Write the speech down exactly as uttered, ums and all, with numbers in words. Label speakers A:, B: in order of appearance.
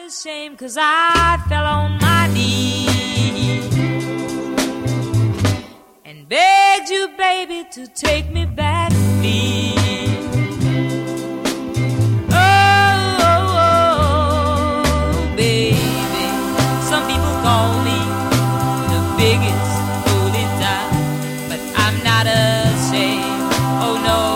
A: ashamed 'cause I fell on my knees and begged you, baby, to take me back, please. Oh, oh, oh, baby, some people call me the biggest fool in town, but I'm not ashamed. Oh no.